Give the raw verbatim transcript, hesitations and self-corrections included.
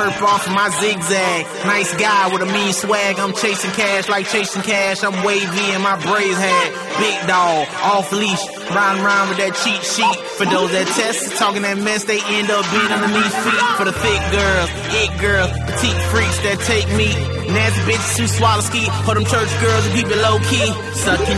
perp off of my zigzag. Nice guy with a mean swag. I'm chasing cash like chasing cash. I'm wavy in my braids hat. Big dog, off leash. Round round with that cheat sheet. For those that test, talking that mess, they end up being underneath feet. For the thick girls, it girls, petite freaks that take me. Nasty bitches who swallow ski. For them church girls who keep it low key. Sucking